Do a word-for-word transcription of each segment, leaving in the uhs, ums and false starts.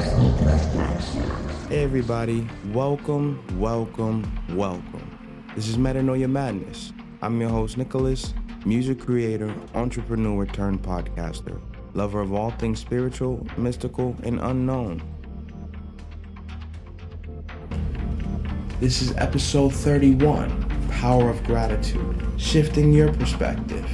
Hey everybody, welcome, welcome, welcome. This is Metanoia Madness. I'm your host Nicholas, music creator, entrepreneur turned podcaster, lover of all things spiritual, mystical, and unknown. This is episode thirty-one, Power of Gratitude, shifting your perspective.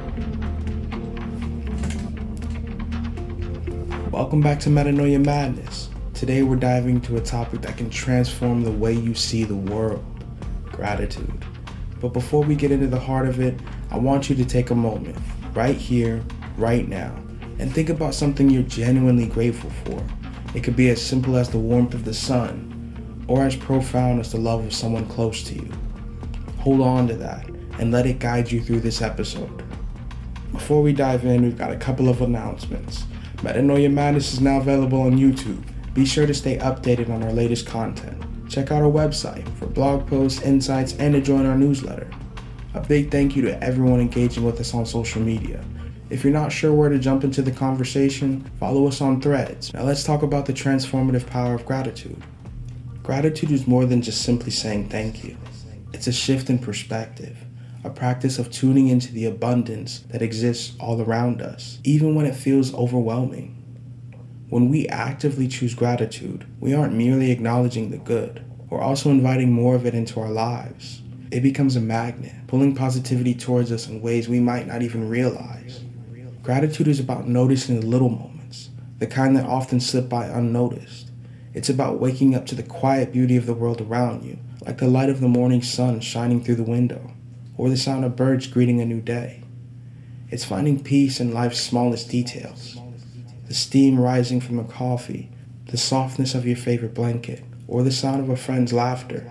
Welcome back to Metanoia Madness. Today we're diving into a topic that can transform the way you see the world, gratitude. But before we get into the heart of it, I want you to take a moment, right here, right now, and think about something you're genuinely grateful for. It could be as simple as the warmth of the sun, or as profound as the love of someone close to you. Hold on to that, and let it guide you through this episode. Before we dive in, we've got a couple of announcements. Metanoia Madness is now available on YouTube. Be sure to stay updated on our latest content. Check out our website for blog posts, insights, and to join our newsletter. A big thank you to everyone engaging with us on social media. If you're not sure where to jump into the conversation, follow us on Threads. Now let's talk about the transformative power of gratitude. Gratitude is more than just simply saying thank you. It's a shift in perspective, a practice of tuning into the abundance that exists all around us, even when it feels overwhelming. When we actively choose gratitude, we aren't merely acknowledging the good, we're also inviting more of it into our lives. It becomes a magnet, pulling positivity towards us in ways we might not even realize. Gratitude is about noticing the little moments, the kind that often slip by unnoticed. It's about waking up to the quiet beauty of the world around you, like the light of the morning sun shining through the window, or the sound of birds greeting a new day. It's finding peace in life's smallest details. The steam rising from a coffee, the softness of your favorite blanket, or the sound of a friend's laughter.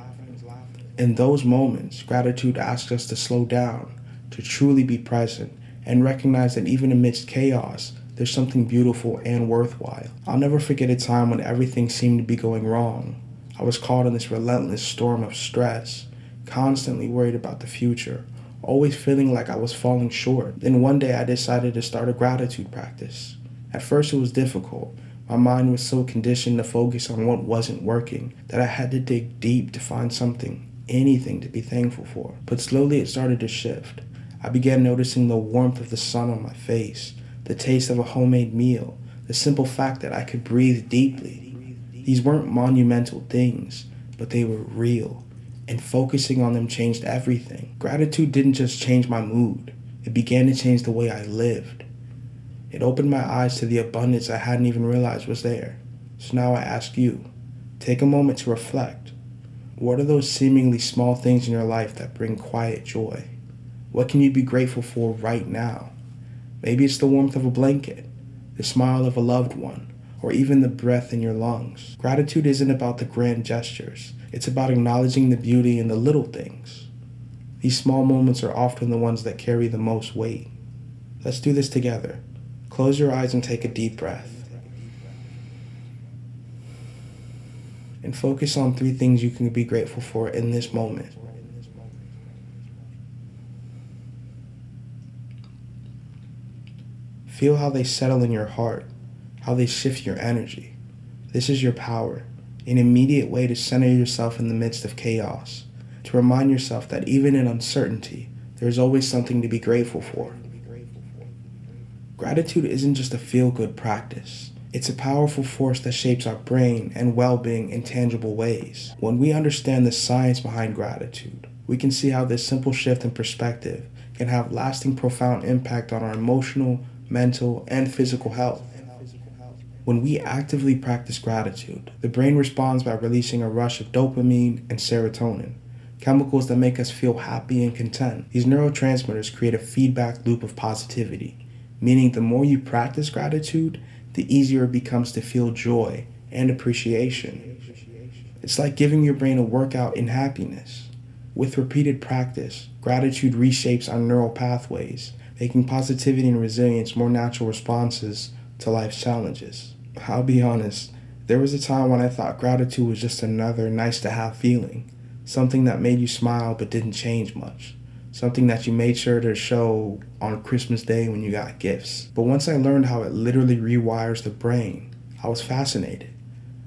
In those moments, gratitude asks us to slow down, to truly be present, and recognize that even amidst chaos, there's something beautiful and worthwhile. I'll never forget a time when everything seemed to be going wrong. I was caught in this relentless storm of stress, constantly worried about the future, always feeling like I was falling short. Then one day I decided to start a gratitude practice. At first it was difficult. My mind was so conditioned to focus on what wasn't working that I had to dig deep to find something, anything to be thankful for. But slowly it started to shift. I began noticing the warmth of the sun on my face, the taste of a homemade meal, the simple fact that I could breathe deeply. These weren't monumental things, but they were real. And focusing on them changed everything. Gratitude didn't just change my mood. It began to change the way I lived. It opened my eyes to the abundance I hadn't even realized was there. So now I ask you, take a moment to reflect. What are those seemingly small things in your life that bring quiet joy? What can you be grateful for right now? Maybe it's the warmth of a blanket, the smile of a loved one, or even the breath in your lungs. Gratitude isn't about the grand gestures. It's about acknowledging the beauty in the little things. These small moments are often the ones that carry the most weight. Let's do this together. Close your eyes and take a deep breath. And focus on three things you can be grateful for in this moment. Feel how they settle in your heart, how they shift your energy. This is your power. An immediate way to center yourself in the midst of chaos, to remind yourself that even in uncertainty, there is always something to be grateful for. Gratitude isn't just a feel-good practice. It's a powerful force that shapes our brain and well-being in tangible ways. When we understand the science behind gratitude, we can see how this simple shift in perspective can have lasting, profound impact on our emotional, mental, and physical health. When we actively practice gratitude, the brain responds by releasing a rush of dopamine and serotonin, chemicals that make us feel happy and content. These neurotransmitters create a feedback loop of positivity, meaning the more you practice gratitude, the easier it becomes to feel joy and appreciation. It's like giving your brain a workout in happiness. With repeated practice, gratitude reshapes our neural pathways, making positivity and resilience more natural responses to life's challenges. I'll be honest, there was a time when I thought gratitude was just another nice-to-have feeling, something that made you smile but didn't change much, something that you made sure to show on Christmas Day when you got gifts. But once I learned how it literally rewires the brain, I was fascinated.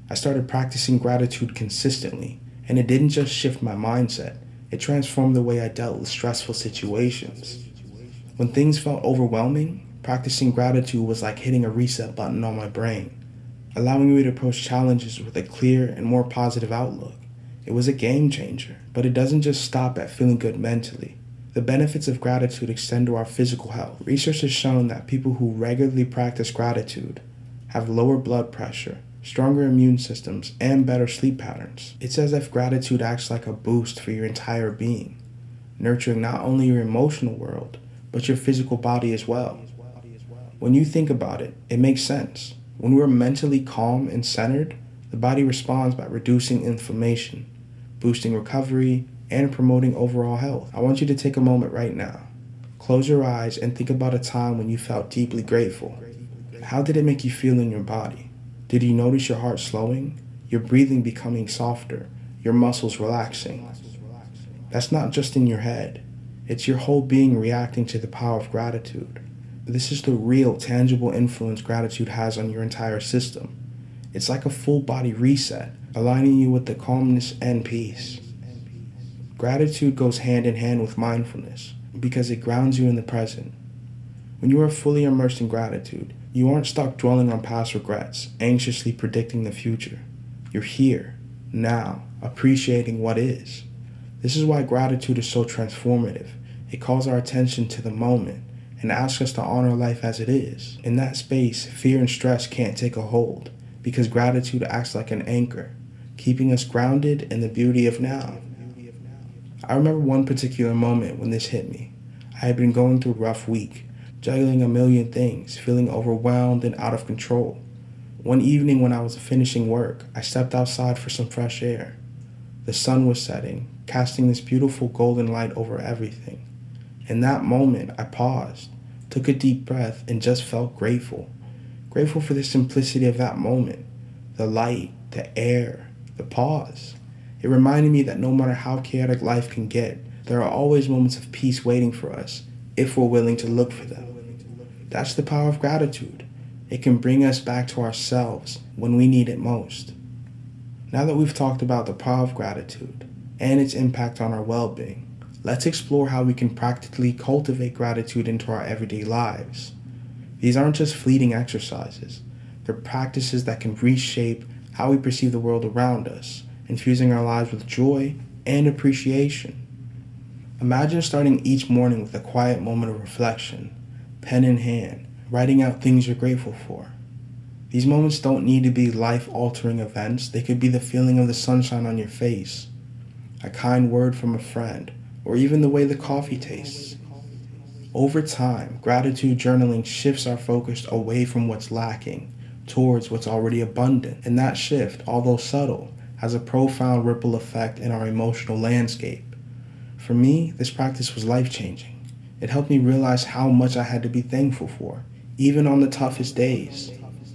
I started practicing gratitude consistently, and it didn't just shift my mindset, it transformed the way I dealt with stressful situations. When things felt overwhelming, practicing gratitude was like hitting a reset button on my brain, allowing me to approach challenges with a clear and more positive outlook. It was a game changer, but it doesn't just stop at feeling good mentally. The benefits of gratitude extend to our physical health. Research has shown that people who regularly practice gratitude have lower blood pressure, stronger immune systems, and better sleep patterns. It's as if gratitude acts like a boost for your entire being, nurturing not only your emotional world, but your physical body as well. When you think about it, it makes sense. When we're mentally calm and centered, the body responds by reducing inflammation, boosting recovery, and promoting overall health. I want you to take a moment right now. Close your eyes and think about a time when you felt deeply grateful. How did it make you feel in your body? Did you notice your heart slowing, your breathing becoming softer, your muscles relaxing? That's not just in your head. It's your whole being reacting to the power of gratitude. This is the real, tangible influence gratitude has on your entire system. It's like a full body reset, aligning you with the calmness and peace. Gratitude goes hand in hand with mindfulness because it grounds you in the present. When you are fully immersed in gratitude, you aren't stuck dwelling on past regrets, anxiously predicting the future. You're here, now, appreciating what is. This is why gratitude is so transformative. It calls our attention to the moment and asks us to honor life as it is. In that space, fear and stress can't take a hold because gratitude acts like an anchor, keeping us grounded in the beauty of now. I remember one particular moment when this hit me. I had been going through a rough week, juggling a million things, feeling overwhelmed and out of control. One evening when I was finishing work, I stepped outside for some fresh air. The sun was setting, casting this beautiful golden light over everything. In that moment, I paused, took a deep breath, and just felt grateful. Grateful for the simplicity of that moment, the light, the air, the pause. It reminded me that no matter how chaotic life can get, there are always moments of peace waiting for us if we're willing to look for them. That's the power of gratitude. It can bring us back to ourselves when we need it most. Now that we've talked about the power of gratitude and its impact on our well-being, let's explore how we can practically cultivate gratitude into our everyday lives. These aren't just fleeting exercises. They're practices that can reshape how we perceive the world around us, infusing our lives with joy and appreciation. Imagine starting each morning with a quiet moment of reflection, pen in hand, writing out things you're grateful for. These moments don't need to be life-altering events. They could be the feeling of the sunshine on your face, a kind word from a friend, or even the way the coffee tastes. Over time, gratitude journaling shifts our focus away from what's lacking towards what's already abundant. And that shift, although subtle, has a profound ripple effect in our emotional landscape. For me, this practice was life-changing. It helped me realize how much I had to be thankful for, even on the toughest days.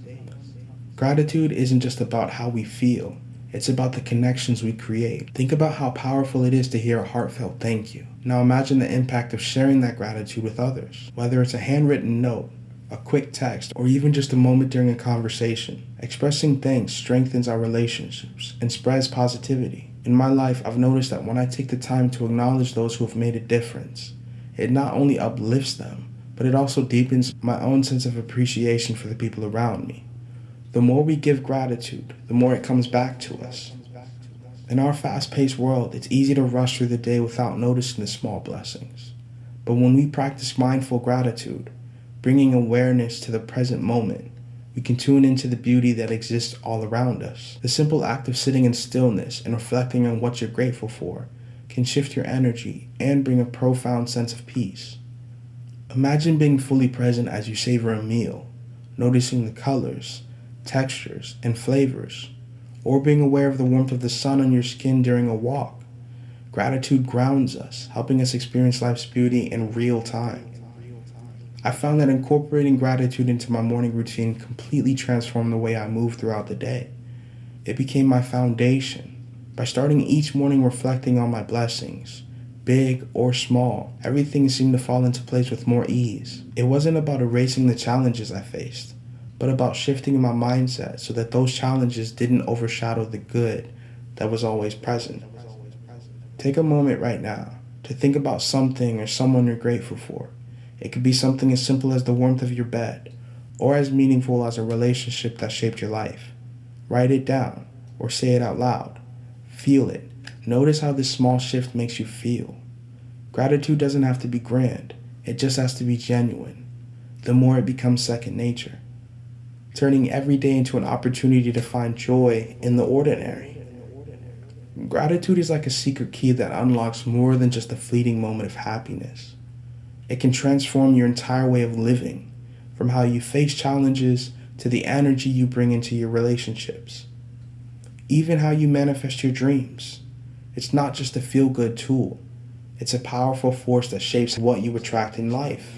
Gratitude isn't just about how we feel. It's about the connections we create. Think about how powerful it is to hear a heartfelt thank you. Now imagine the impact of sharing that gratitude with others. Whether it's a handwritten note, a quick text, or even just a moment during a conversation. Expressing thanks strengthens our relationships and spreads positivity. In my life, I've noticed that when I take the time to acknowledge those who have made a difference, it not only uplifts them, but it also deepens my own sense of appreciation for the people around me. The more we give gratitude, the more it comes back to us. In our fast-paced world, it's easy to rush through the day without noticing the small blessings. But when we practice mindful gratitude, bringing awareness to the present moment, we can tune into the beauty that exists all around us. The simple act of sitting in stillness and reflecting on what you're grateful for can shift your energy and bring a profound sense of peace. Imagine being fully present as you savor a meal, noticing the colors, textures, and flavors, or being aware of the warmth of the sun on your skin during a walk. Gratitude grounds us, helping us experience life's beauty in real time. I found that incorporating gratitude into my morning routine completely transformed the way I move throughout the day. It became my foundation. By starting each morning reflecting on my blessings, big or small, everything seemed to fall into place with more ease. It wasn't about erasing the challenges I faced, but about shifting my mindset so that those challenges didn't overshadow the good that was always present. Take a moment right now to think about something or someone you're grateful for. It could be something as simple as the warmth of your bed, or as meaningful as a relationship that shaped your life. Write it down or say it out loud. Feel it. Notice how this small shift makes you feel. Gratitude doesn't have to be grand. It just has to be genuine. The more it becomes second nature, turning every day into an opportunity to find joy in the ordinary. Gratitude is like a secret key that unlocks more than just a fleeting moment of happiness. It can transform your entire way of living, from how you face challenges to the energy you bring into your relationships, even how you manifest your dreams. It's not just a feel-good tool. It's a powerful force that shapes what you attract in life.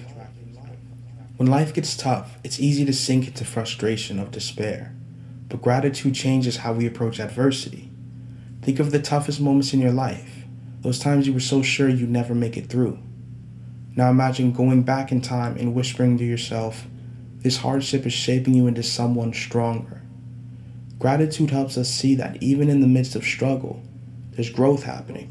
When life gets tough, it's easy to sink into frustration or despair, but gratitude changes how we approach adversity. Think of the toughest moments in your life, those times you were so sure you'd never make it through. Now imagine going back in time and whispering to yourself, this hardship is shaping you into someone stronger. Gratitude helps us see that even in the midst of struggle, there's growth happening.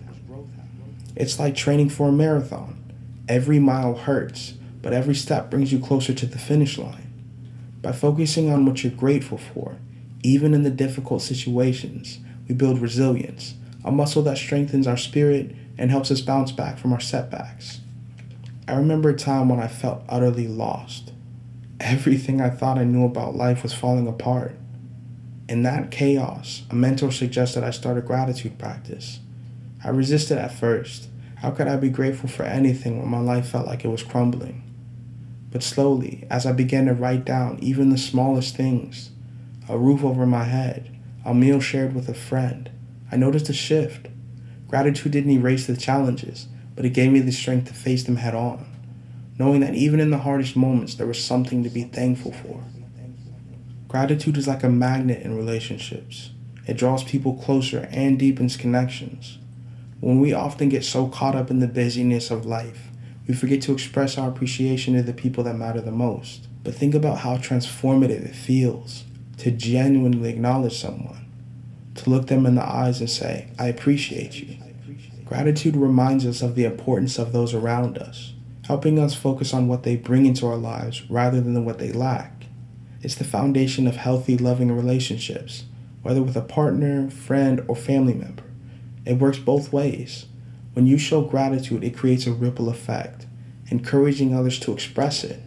It's like training for a marathon. Every mile hurts, but every step brings you closer to the finish line. By focusing on what you're grateful for, even in the difficult situations, we build resilience, a muscle that strengthens our spirit and helps us bounce back from our setbacks. I remember a time when I felt utterly lost. Everything I thought I knew about life was falling apart. In that chaos, a mentor suggested I start a gratitude practice. I resisted at first. How could I be grateful for anything when my life felt like it was crumbling? But slowly, as I began to write down even the smallest things, a roof over my head, a meal shared with a friend, I noticed a shift. Gratitude didn't erase the challenges, but it gave me the strength to face them head on, knowing that even in the hardest moments, there was something to be thankful for. Gratitude is like a magnet in relationships. It draws people closer and deepens connections. When we often get so caught up in the busyness of life, we forget to express our appreciation to the people that matter the most. But think about how transformative it feels to genuinely acknowledge someone, to look them in the eyes and say, I appreciate you. Gratitude reminds us of the importance of those around us, helping us focus on what they bring into our lives rather than what they lack. It's the foundation of healthy, loving relationships, whether with a partner, friend, or family member. It works both ways. When you show gratitude, it creates a ripple effect, encouraging others to express it.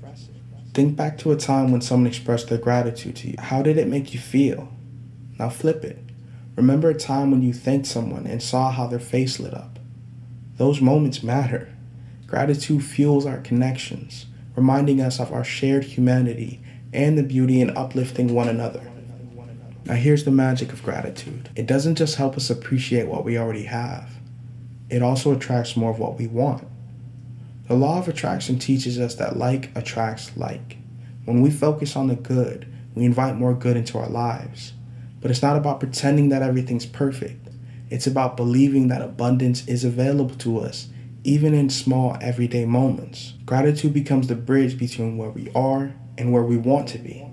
Think back to a time when someone expressed their gratitude to you. How did it make you feel? Now flip it. Remember a time when you thanked someone and saw how their face lit up. Those moments matter. Gratitude fuels our connections, reminding us of our shared humanity and the beauty in uplifting one another. Now here's the magic of gratitude. It doesn't just help us appreciate what we already have. It also attracts more of what we want. The law of attraction teaches us that like attracts like. When we focus on the good, we invite more good into our lives. But it's not about pretending that everything's perfect. It's about believing that abundance is available to us, even in small everyday moments. Gratitude becomes the bridge between where we are and where we want to be.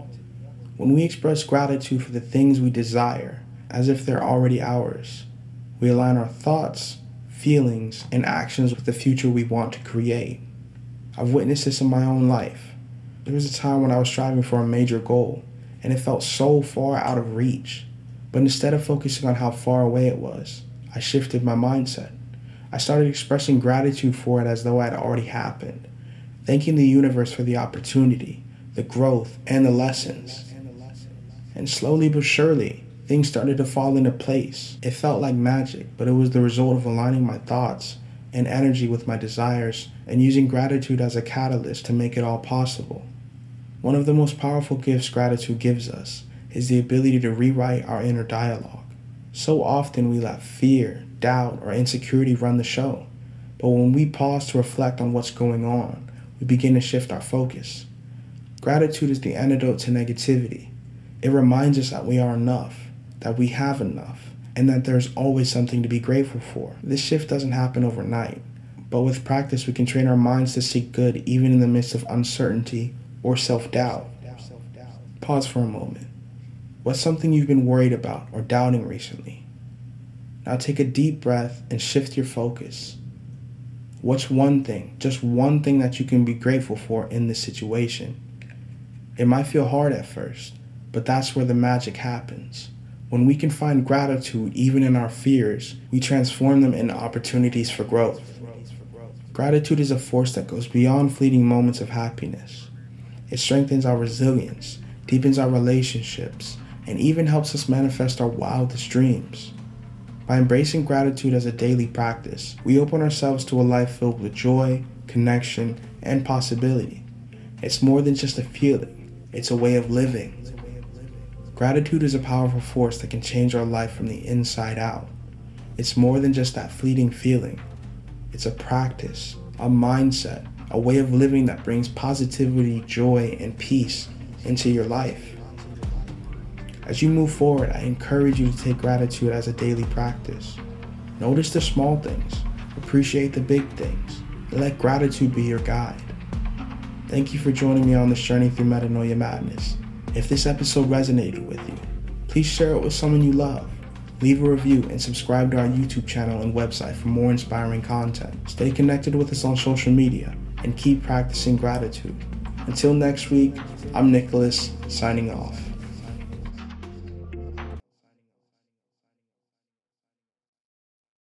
When we express gratitude for the things we desire, as if they're already ours, we align our thoughts, feelings, and actions with the future we want to create. I've witnessed this in my own life. There was a time when I was striving for a major goal, and it felt so far out of reach. But instead of focusing on how far away it was, I shifted my mindset. I started expressing gratitude for it as though it had already happened, thanking the universe for the opportunity, the growth, and the lessons. And slowly but surely, things started to fall into place. It felt like magic, but it was the result of aligning my thoughts and energy with my desires and using gratitude as a catalyst to make it all possible. One of the most powerful gifts gratitude gives us is the ability to rewrite our inner dialogue. So often we let fear, doubt, or insecurity run the show. But when we pause to reflect on what's going on, we begin to shift our focus. Gratitude is the antidote to negativity. It reminds us that we are enough, that we have enough, and that there's always something to be grateful for. This shift doesn't happen overnight, but with practice we can train our minds to seek good even in the midst of uncertainty or self-doubt. Pause for a moment. What's something you've been worried about or doubting recently? Now take a deep breath and shift your focus. What's one thing, just one thing that you can be grateful for in this situation? It might feel hard at first, but that's where the magic happens. When we can find gratitude even in our fears, we transform them into opportunities for growth. Gratitude is a force that goes beyond fleeting moments of happiness. It strengthens our resilience, deepens our relationships, and even helps us manifest our wildest dreams. By embracing gratitude as a daily practice, we open ourselves to a life filled with joy, connection, and possibility. It's more than just a feeling, it's a way of living. Gratitude is a powerful force that can change our life from the inside out. It's more than just that fleeting feeling. It's a practice, a mindset, a way of living that brings positivity, joy, and peace into your life. As you move forward, I encourage you to take gratitude as a daily practice. Notice the small things, appreciate the big things, and let gratitude be your guide. Thank you for joining me on this journey through Metanoia Madness. If this episode resonated with you, please share it with someone you love. Leave a review and subscribe to our YouTube channel and website for more inspiring content. Stay connected with us on social media and keep practicing gratitude. Until next week, I'm Nicholas, signing off.